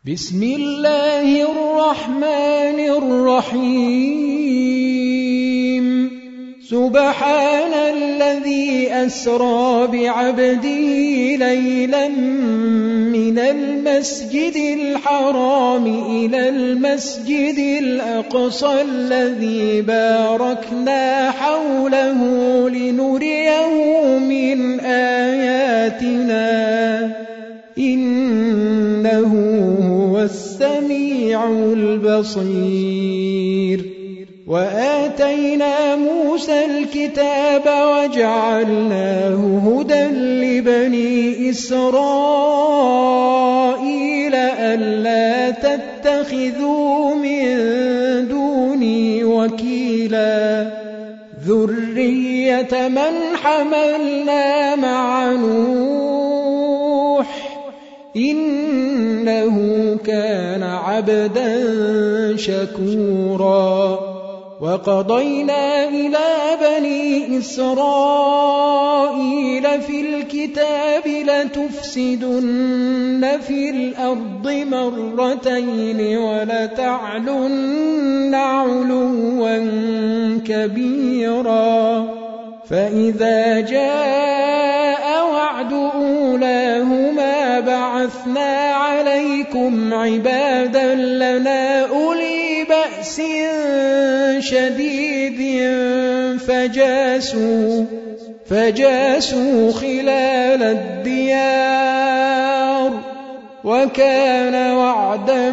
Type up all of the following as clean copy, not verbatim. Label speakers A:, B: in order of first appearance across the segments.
A: بسم الله الرحمن الرحيم سبحان الذي أسرى بعبده ليلا من المسجد الحرام إلى المسجد الأقصى الذي باركنا حوله لنريه من آياتنا إنه هو السميع البصير وآتينا موسى الكتاب وجعلناه هدى لبني إسرائيل ألا تتخذوا من دوني وكيلا ذرية من حملنا مع نوح إنه كان عبدا شكورا وقضينا إلى بني إسرائيل في الكتاب لتفسدن في الأرض مرتين ولتعلن علوا كبيرا فإذا جاء وعد أولاهما بعثنا عليكم عبادا لنا أولي بأس شديد فجاسوا خلال الديار وكان وعدا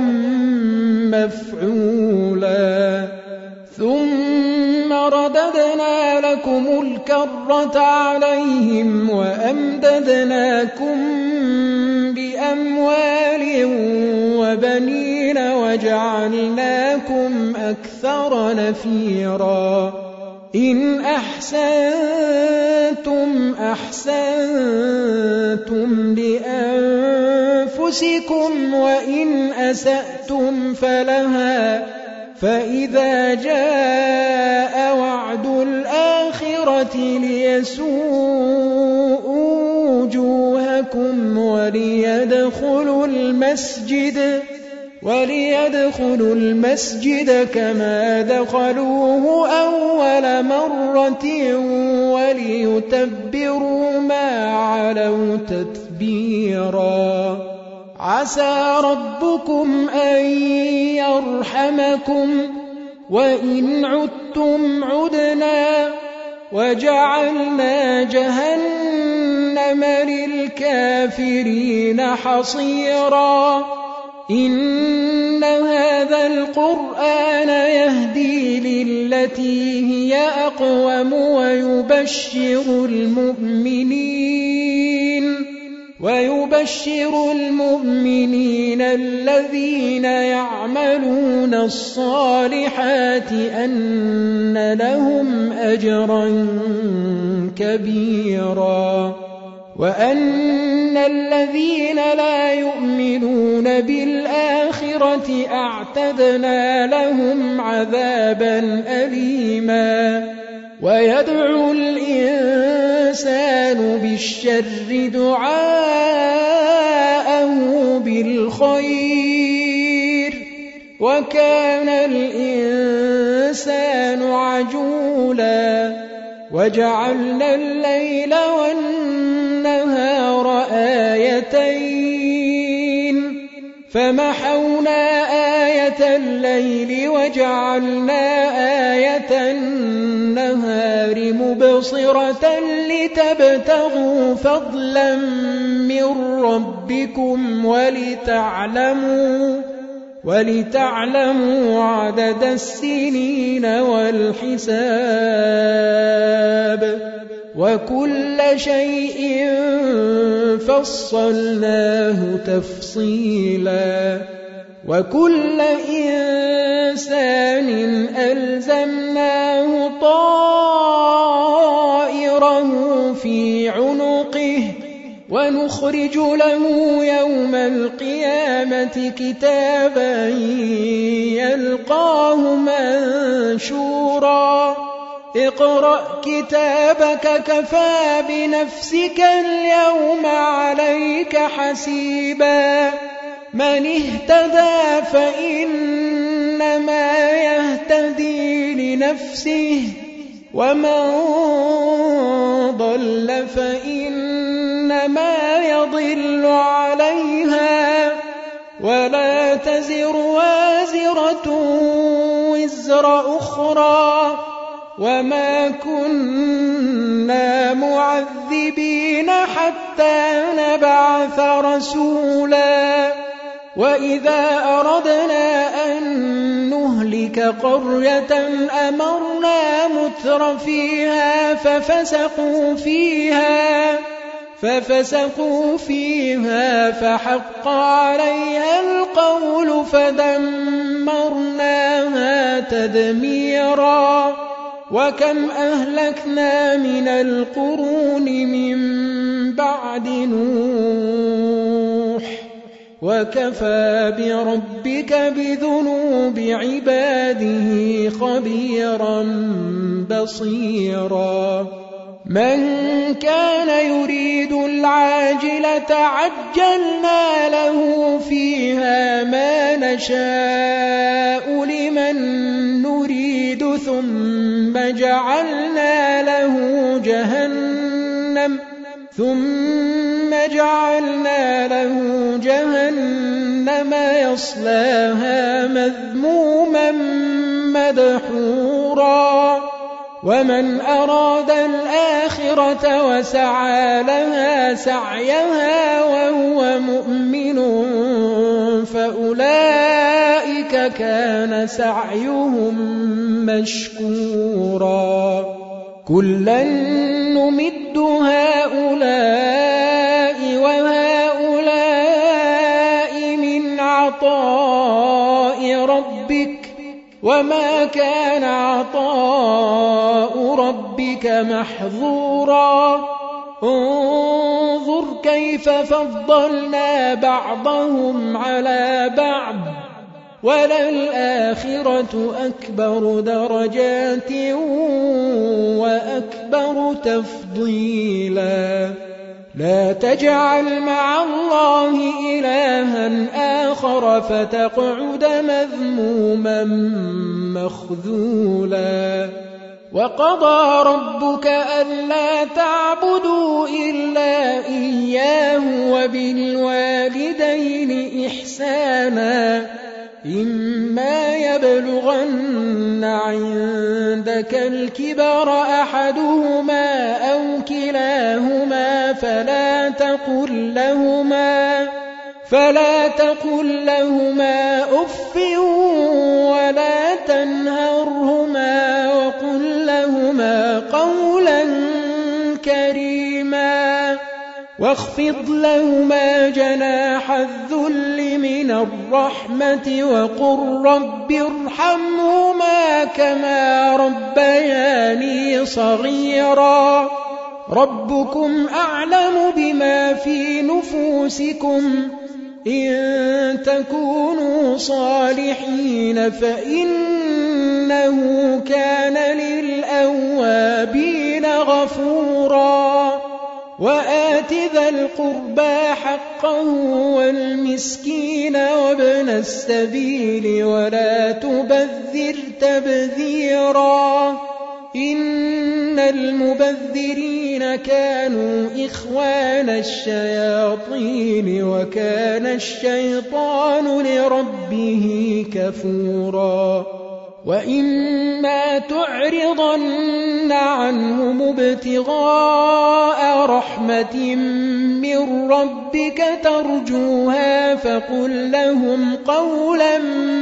A: مفعولا ثم رددنا لكم الكرة عليهم وأمددناكم بأموال وبنين وجعلناكم أكثر نفيرا إن أحسنتم أحسنتم لأنفسكم وإن أسأتم فلها فإذا جاء وعد الآخرة ليسوءوا وجوهكم وليدخلوا المسجد كما دخلوه أول مرة وليتبروا ما علوا تتبيرا عسى ربكم أن يرحمكم وإن عدتم عدنا وجعلنا جهنم للكافرين حصيرا إن هذا القرآن يهدي للتي هي أقوم ويبشر المؤمنين الذين يعملون الصالحات أن لهم أجرا كبيرا وأن الذين لا يؤمنون بالآخرة أعتدنا لهم عذابا أليما ويدعو الإنسان بالشر دعاءه بالخير وكان الإنسان عجولا وجعلنا الليل والنهار آيتين فمحونا آية الليل وجعلنا آية النهار مبصرة لتبتغوا فضلا من ربكم ولتعلموا عدد السنين والحساب وكل شيء فصلناه تفصيلا وكل إنسان ألزمناه طائره في عنقه ونخرج له يوم القيامة كتابا يلقاه منشورا اقرأ كتابك كفى بنفسك اليوم عليك حسيبا من اهتدى فإنما يهتدي لنفسه ومن ضل فإنما يضل عليها ولا تزر وازرة وزر أخرى وما كنا معذبين حتى نبعث رسولا وإذا أردنا أن نهلك قرية أمرنا متر فيها ففسقوا فيها فحق عليها القول فدمرناها تدميرا وكم أهلكنا من القرون من بعد نوح وكفى بربك بذنوب عباده خبيرا بصيرا من كان يريد العاجلة عجلنا له فيها ما نشاء لمن نريد ثم جعلنا له جهنم يصلاها مذموما مدحورا ومن أراد الآخرة وسعى لها سعيها وهو مؤمن فأولئك كان سعيهم مشكورا كلا نمد هؤلاء وهؤلاء من عطاء ربك وما كان عطاء ربك محظورا انظر كيف فضلنا بعضهم على بعض وللآخرة أكبر درجات وأكبر تفضيلا لا تجعل مع الله إلها آخر فتقعد مذموما مخذولا وقضى ربك ألا تعبدوا إلا إياه وبالوالدين إحسانا إما يبلغن عندك الكبر أحدهما أو كلاهما فلا تقل لهما أف ولا تنهرهما وقل لهما قولا كريما واخفض لهما جناح الذل من الرحمة وقل رب ارحمهما كما ربياني صغيرا ربكم أعلم بما في نفوسكم إن تكونوا صالحين فإنه كان للأوابين غفورا وآت ذا القربى حقه والمسكين وابن السبيل ولا تبذر تبذيرا إن المبذرين كانوا إخوان الشياطين وكان الشيطان لربه كفورا وإما تعرضن عنهم ابتغاء رحمة من ربك ترجوها فقل لهم قولا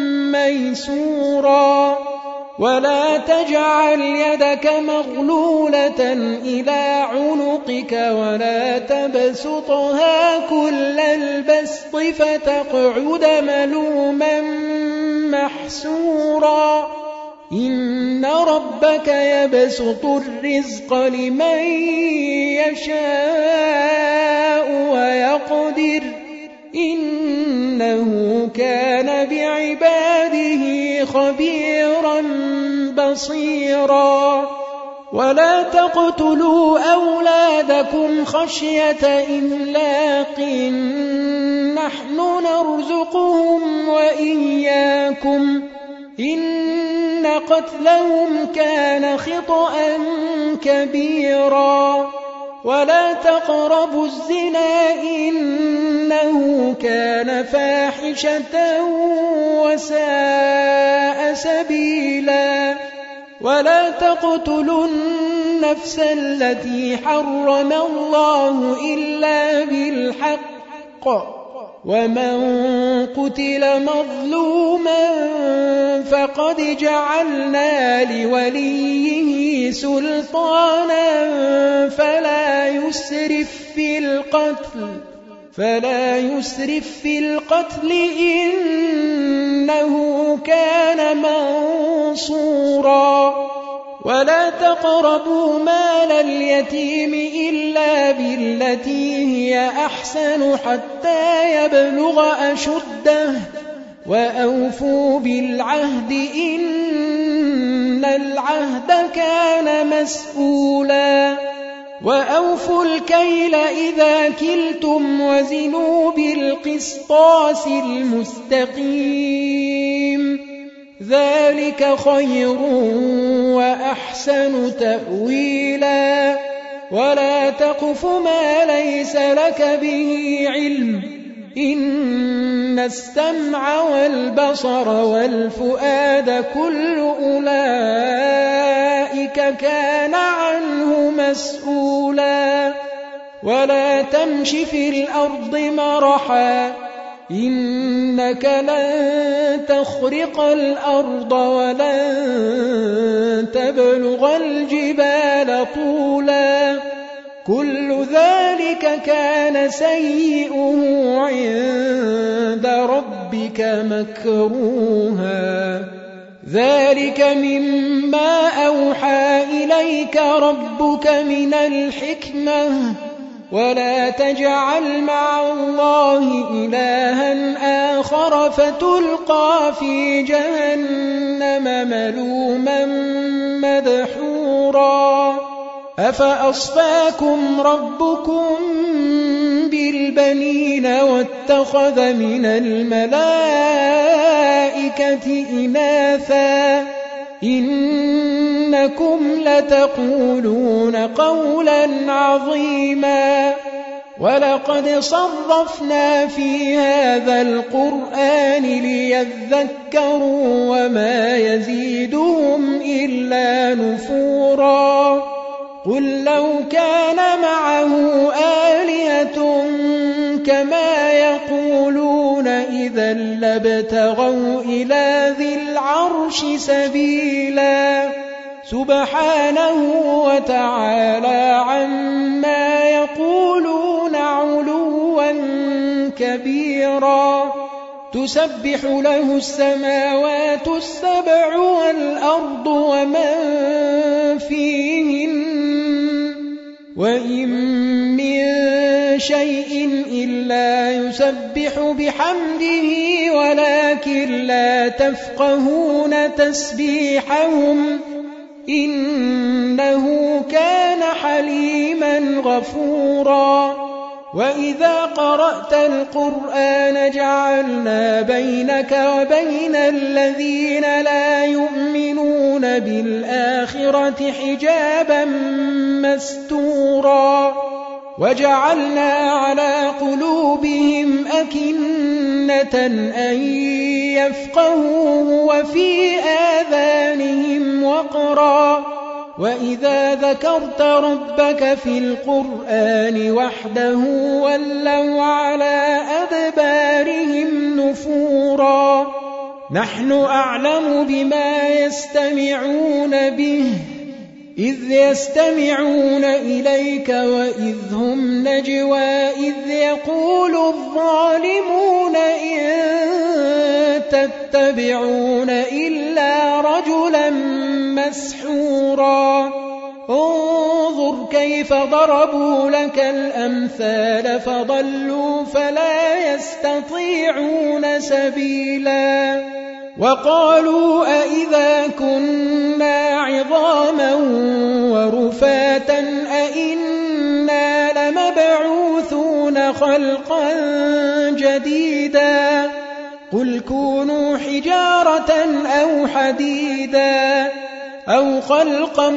A: ميسورا ولا تجعل يدك مغلولة إلى عنقك ولا تبسطها كل البسط فتقعد ملوما محسورا إن ربك يبسط الرزق لمن يشاء ويقدر إنه كان بعباده خبيرا بصيرا ولا تقتلوا أولادكم خشية إملاق نحن نرزقهم وإياكم إن قتلهم كان خطأ كبيرا ولا تقربوا الزنا إنه كان فاحشة وساء سبيلا ولا تقتلوا النفس التي حرم الله إلا بالحق ومن قتل مظلوما فقد جعلنا لوليه سلطانا فلا يسرف في القتل إنه كان منصورا ولا تقربوا مال اليتيم إلا بالتي هي أحسن حتى يبلغ أشده وأوفوا بالعهد إن العهد كان مسؤولا وأوفوا الكيل إذا كلتم وزنوا بالقسطاس المستقيم ذلك خير وأحسن تأويلا ولا تقف ما ليس لك به علم إن السمع والبصر والفؤاد كل أولئك كان عنه مسؤولا ولا تمش في الأرض مرحا إنك لن تخرق الأرض ولن تبلغ الجبال طولا كل ذلك كان سيئه عند ربك مكروها ذلك مما أوحى إليك ربك من الحكمة ولا تجعل مع الله إلها آخر فتلقى في جهنم ملوما مدحورا أفأصفاكم ربكم بالبنين واتخذ من الملائكة إناثا إنكم لتقولون قولا عظيما ولقد صرفنا في هذا القرآن ليذكروا وما يزيدهم إلا نفورا قل لو كان معه آلهة كما يقولون إذا لابتغوا إلى ذي العرش سبيلا سبحانه وتعالى عما يقولون علوا كبيرا تسبح له السماوات السبع والأرض ومن فيهن وإن من شيء إلا يسبح بحمده ولكن لا تفقهون تسبيحهم إنه كان حليما غفورا وإذا قرأت القرآن جعلنا بينك وبين الذين لا يؤمنون بالآخرة حجابا مستورا وجعلنا على قلوبهم أكنة أن يفقهوه وفي آذانهم وقرا وإذا ذكرت ربك في القرآن وحده ولوا على أدبارهم نفورا نحن أعلم بما يستمعون به إذ يستمعون إليك وإذ هم نجوى إذ يقول الظالمون إن تتبعون إلا رجلا مسحورا انظر كيف ضربوا لك الأمثال فضلوا فلا يستطيعون سبيلا وقالوا أئذا كنا عظاما ورفاتا أئنا لمبعوثون خلقا جديدا قل كونوا حجارة أو حديدا أو خلقا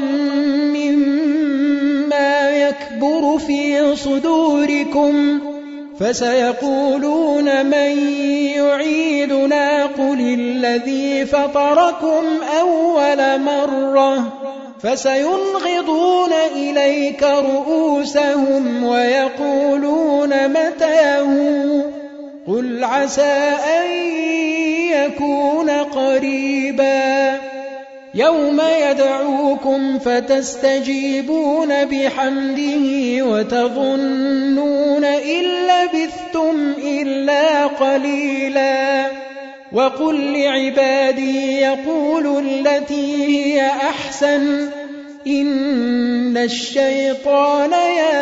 A: مما يكبر في صدوركم فسيقولون من يعيدنا قل الذي فطركم أول مرة فسينغضون إليك رؤوسهم ويقولون متاه قل عسى أن يكون قريبا يوم يدعوكم فتستجيبون بحمده وتظنون إن لبثتم إلا قليلا وقل لعبادي يقولوا التي هي أحسن إن الشيطان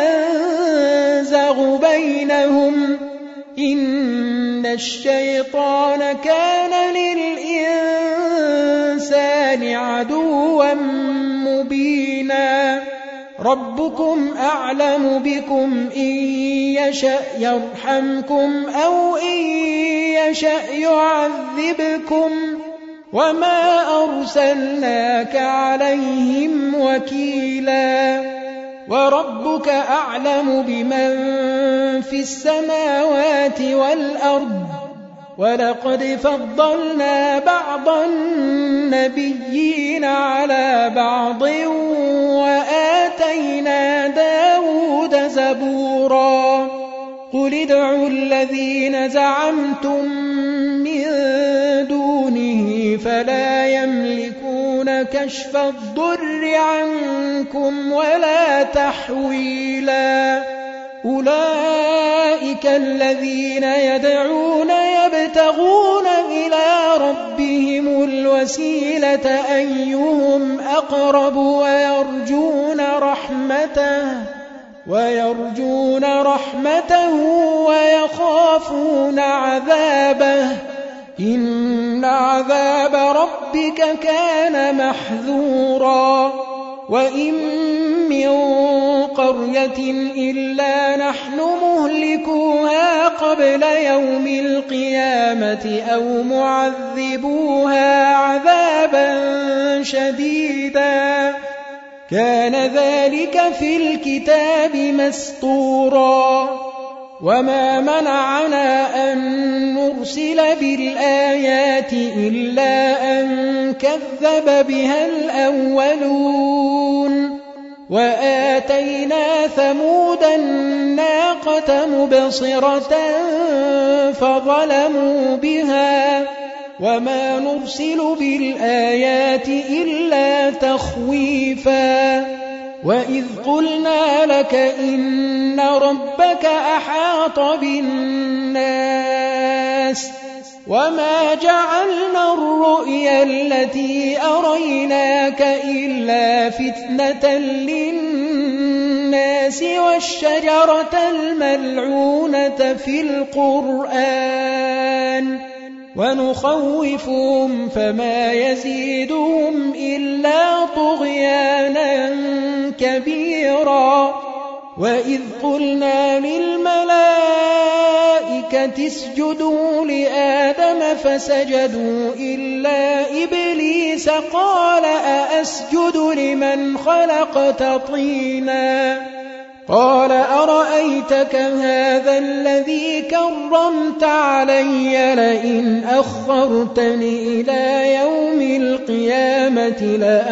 A: ينزغ بينهم إن الشيطان كان للإنسان عدوا مبينا ربكم أعلم بكم إن يشأ يرحمكم أو إن يشأ يعذبكم وما أرسلناك عليهم وكيلا وربك أعلم بمن في السماوات والأرض ولقد فضلنا بعض النبيين على بعض وآتينا داود زبورا قل ادعوا الذين زعمتم من دونه فلا يملكون كشف الضر عنكم ولا تحويلا أولئك الذين يدعون يبتغون إلى ربهم الوسيلة أيهم أقرب ويرجون رحمته ويخافون عذابه إن عذاب ربك كان محذورا وإن من قرية إلا نحن مهلكوها قبل يوم القيامة أو معذبوها عذابا شديدا كان ذلك في الكتاب مسطورا وما منعنا أن نرسل بالآيات إلا أن كذب بها الأولون وآتينا ثمود الناقة مبصرة فظلموا بها وما نرسل بالآيات إلا تخويفا وإذ قلنا لك إن ربك أحاط بالناس وما جعلنا الرؤيا التي أريناك إلا فتنة للناس والشجرة الملعونة في القرآن ونخوفهم فما يزيدهم إلا طغيانا كبيرا وإذ قلنا للملائكة اسجدوا لآدم فسجدوا إلا إبليس قال أأسجد لمن خلقت طينا قال أرأيتك هذا الذي كرمت علي لئن أخرتني إلى يوم القيامة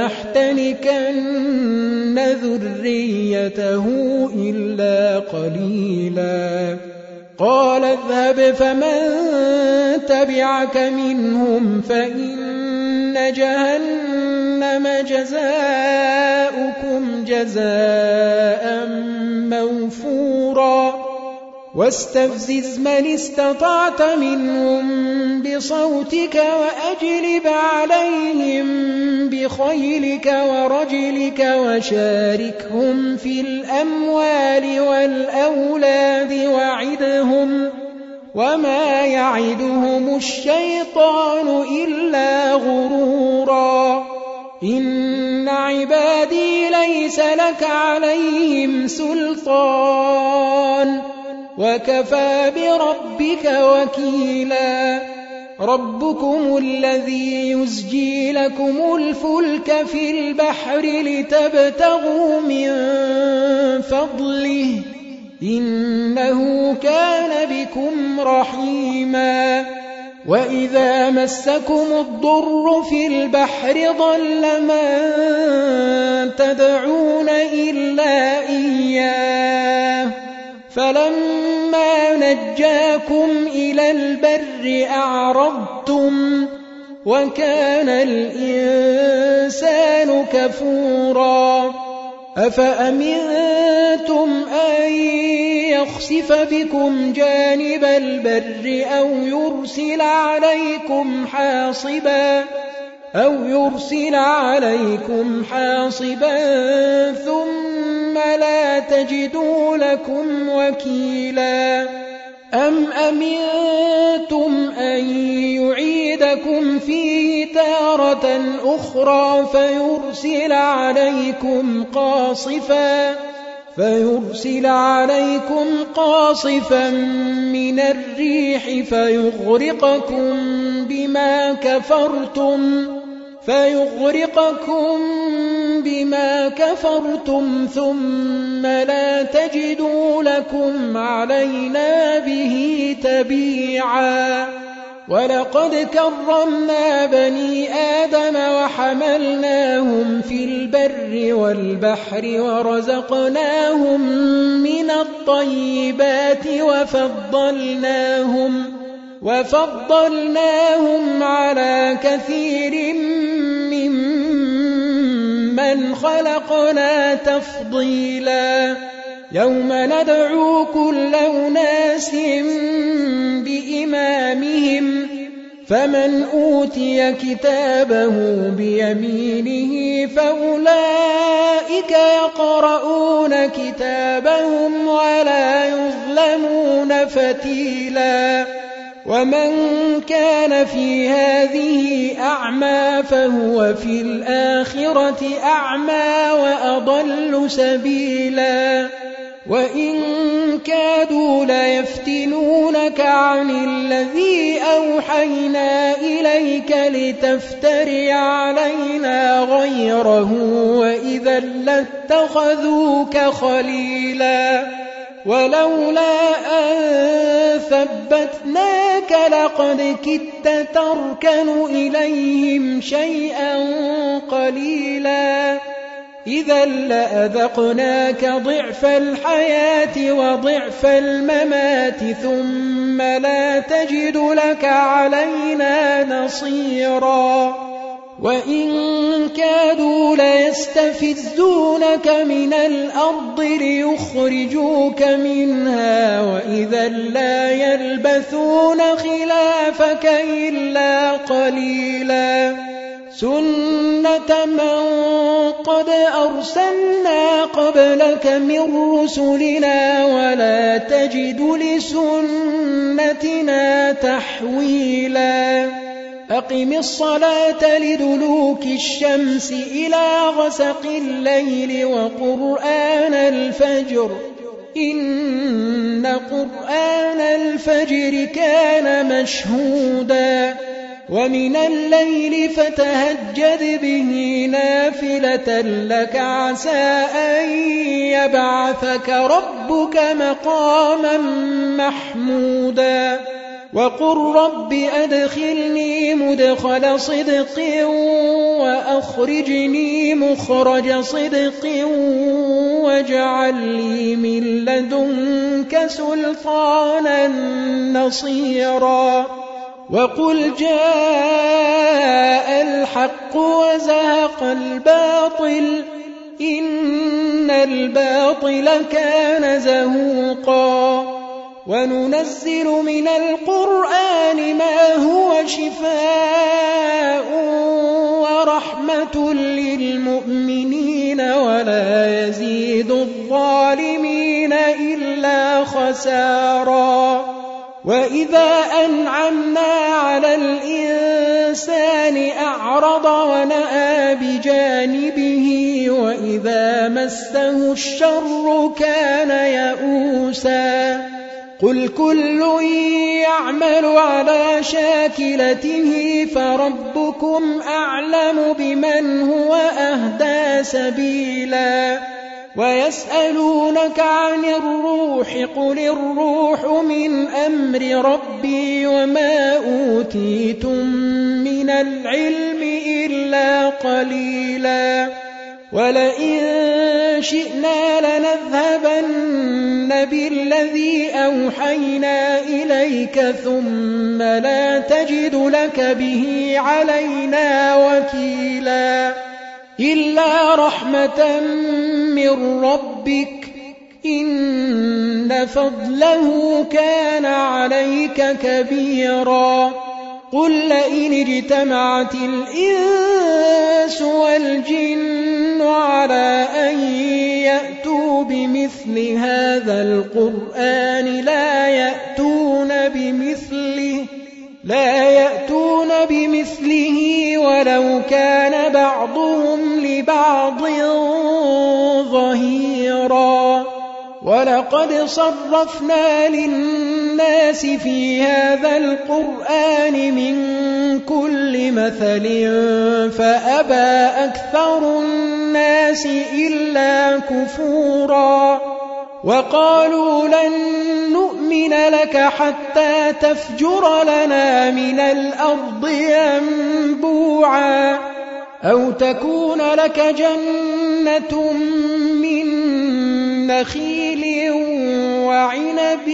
A: لأحتنكن ذريته إلا قليلا قال اذهب فمن تبعك منهم فإن جهنم جزاؤكم جزاء موفورا واستفزز من استطعت منهم بصوتك وأجلب عليهم بخيلك ورجلك وشاركهم في الأموال والأولاد وعدهم وما يعدهم الشيطان إلا غرورا إن عبادي ليس لك عليهم سلطان وكفى بربك وكيلا ربكم الذي يزجي لكم الفلك في البحر لتبتغوا من فضله إنه كان بكم رحيما وإذا مسكم الضر في البحر ضل من تدعون إلا إياه فلما نجاكم إلى البر أعرضتم وكان الإنسان كفورا أفأمنتم أن يخسف بكم جانب البر أو يرسل عليكم حاصبا ثم لا تجدوا لكم وكيلا أم أمنتم أن يعيدكم فيه تارة أخرى فيرسل عليكم قاصفا من الريح فيغرقكم بما كفرتم ثم لا تجدوا لكم علينا به تبيعا ولقد كرمنا بني آدم وحملناهم في البر والبحر ورزقناهم من الطيبات وفضلناهم على كثير ممن خلقنا تفضيلا يوم ندعو كل أناس بإمامهم فمن أوتي كتابه بيمينه فأولئك يقرؤون كتابهم ولا يظلمون فتيلا ومن كان في هذه أعمى فهو في الآخرة أعمى وأضل سبيلا وإن كادوا ليفتنونك عن الذي أوحينا إليك لتفتري علينا غيره وإذا لاتخذوك خليلا ولولا أن ثبتناك لقد كدت تركن إليهم شيئا قليلا إذا لأذقناك ضعف الحياة وضعف الممات ثم لا تجد لك علينا نصيرا وإن كادوا ليستفزونك من الأرض ليخرجوك منها وإذا لا يلبثون خلافك إلا قليلا سنة من قد أرسلنا قبلك من رسلنا ولا تجد لسنتنا تحويلا أقم الصلاة لدلوك الشمس إلى غسق الليل وقرآن الفجر إن قرآن الفجر كان مشهودا ومن الليل فتهجد به نافلة لك عسى أن يبعثك ربك مقاما محمودا وقل رب أدخلني مدخل صدق وأخرجني مخرج صدق واجعل لي من لدنك سلطانا نصيرا وقل جاء الحق وزهق الباطل إن الباطل كان زهوقا وننزل من القرآن ما هو شفاء ورحمة للمؤمنين ولا يزيد الظالمين إلا خسارا وإذا أنعمنا على الإنسان أعرض ونأى بجانبه وإذا مسه الشر كان يئوسا قل كل يعمل على شاكلته فربكم أعلم بمن هو أهدى سبيلا ويسألونك عن الروح قل الروح من أمر ربي وما أوتيتم من العلم إلا قليلا ولئن شئنا لنذهبن بالذي أوحينا إليك ثم لا تجد لك به علينا وكيلا إلا رحمة من ربك إن فضله كان عليك كبيرا قل لئن اجتمعت الإنس والجن على أن يأتوا بمثل هذا القرآن لا يأتون بمثله ولو كان بعضهم لبعض ظهيرا ولقد صرفنا للناس في هذا القرآن من كل مثل فأبى أكثر الناس إلا كفورا وقالوا لن نؤمن لك حتى تفجر لنا من الأرض ينبوعا أو تكون لك جنة من نخيل وعنب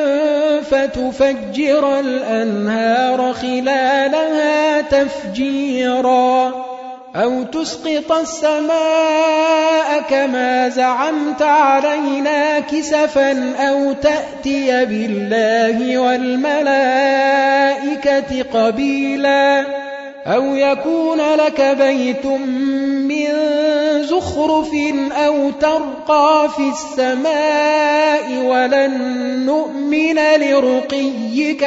A: فتفجر الأنهار خلالها تفجيرا أو تسقط السماء كما زعمت علينا كسفا أو تأتي بالله والملائكة قبيلا أو يكون لك بيت من زخرف أو ترقى في السماء ولن نؤمن لرقيك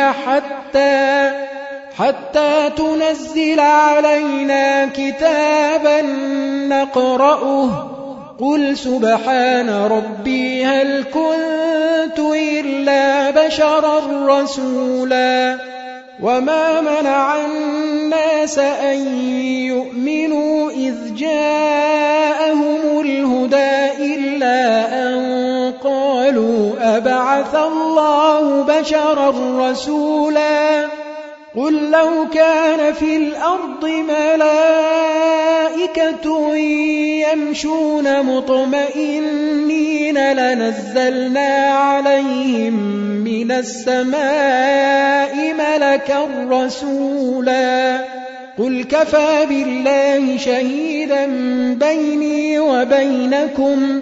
A: حتى تنزل علينا كتابا نقرأه قل سبحان ربي هل كنت إلا بشرا رسولا وما منع الناس أن يؤمنوا إذ جاءهم الهدى إلا أن قالوا أبعث الله بشرا رسولا قل لو كان في الأرض ملائكة يمشون مطمئنين لنزلنا عليهم من السماء ملكا رسولا قل كفى بالله شهيدا بيني وبينكم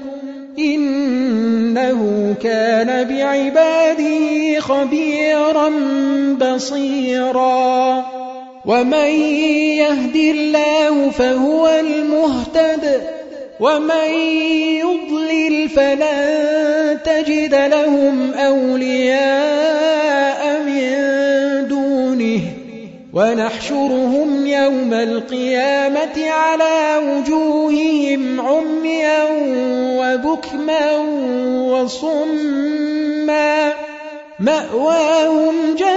A: إنه كان بعباده خبيرا بصيرا ومن يهد الله فهو المهتد ومن يضلل فلن تجد لهم أولياء من دونه ونحشرهم يوم القيامة على وجوههم عميا وبكما وصما مأواهم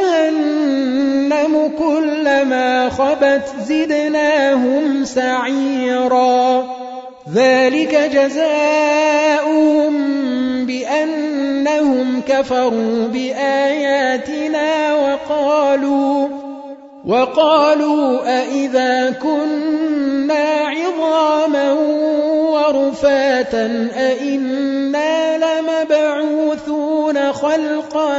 A: جهنم كلما خبت زدناهم سعيرا ذلك جزاؤهم بأنهم كفروا بآياتنا وقالوا أئذا كنا عظاما ورفاتا أئنا لمبعوثون خلقا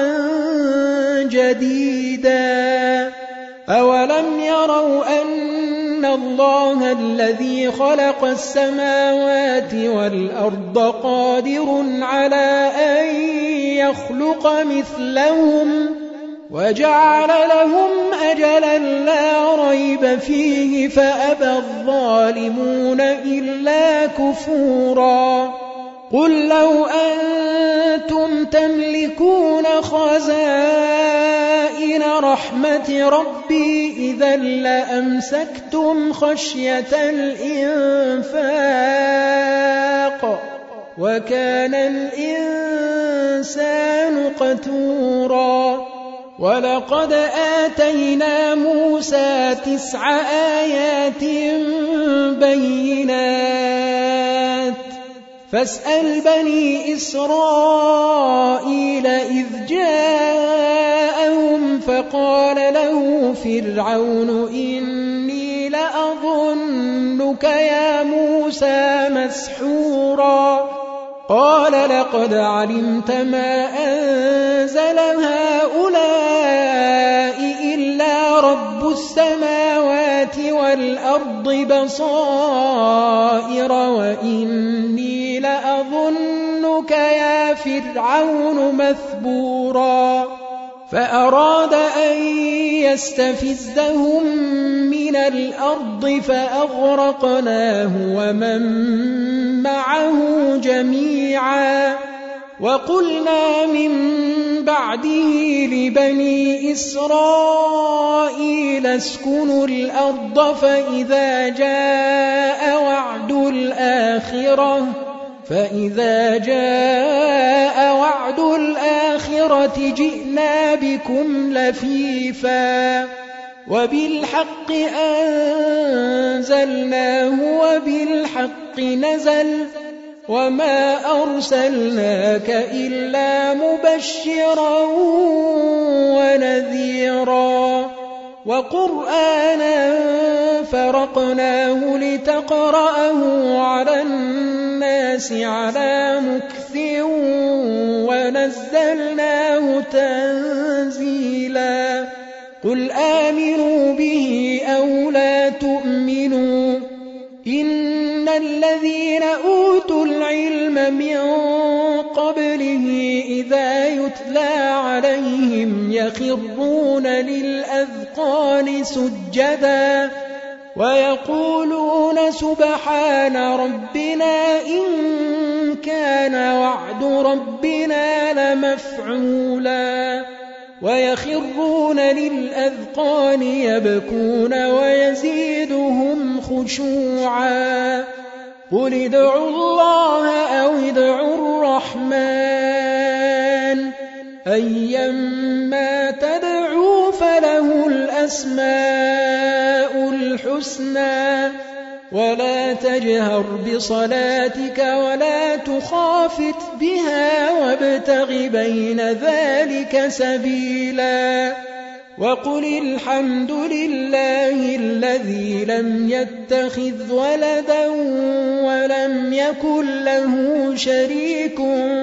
A: جديدا أولم يروا أن الله الذي خلق السماوات والأرض قادر على أن يخلق مثلهم وجعل لهم أجلا لا ريب فيه فأبى الظالمون إلا كفورا قل لو أنتم تملكون خزائن رحمة ربي إذا لأمسكتم خشية الإنفاق وكان الإنسان الإنسان قتورا ولقد آتينا موسى 9 آيات بينات فاسأل بني إسرائيل إذ جاءهم فقال له فرعون إني لأظنك يا موسى مسحورا قال لقد علمت ما أنزل هؤلاء إلا رب السماوات والأرض بصائر وإني لأظنك يا فرعون مثبورا فأراد أن يستفزهم من الأرض فأغرقناه ومن معه جميعا وقلنا من بعده لبني إسرائيل اسكنوا الأرض فإذا جاء وعد الآخرة جئنا بكم لفيفا وبالحق أنزلناه وبالحق نزل وما أرسلناك إلا مبشرا ونذيرا وقرآنا فرقناه لتقرأه على الناس على مكث ونزلناه تنزيلا قل آمنوا به أو لا تؤمنوا إن الذين أوتوا العلم من قبله إذا يتلى عليهم يخرون للأذقان سجدا ويقولون سبحان ربنا إن كان وعد ربنا لمفعولا ويخرون للأذقان يبكون ويزيدهم خشوعا قل ادعوا الله أو ادعوا الرحمن أيما تدعوا فله الأسماء الحسنى ولا تجهر بصلاتك ولا تخافت بها وابتغ بين ذلك سبيلا وقل الحمد لله الذي لم يتخذ ولدا ولم يكن له شريك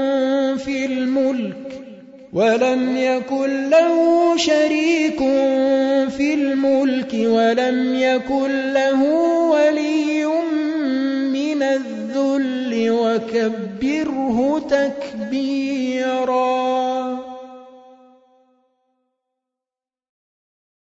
A: في الملك ولم يكن له ولي من الذل وكبره تكبيرا